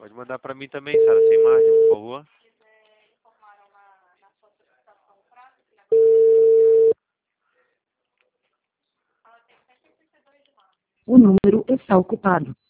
Pode mandar para mim também, Sara, sem imagem, por favor. O número está ocupado.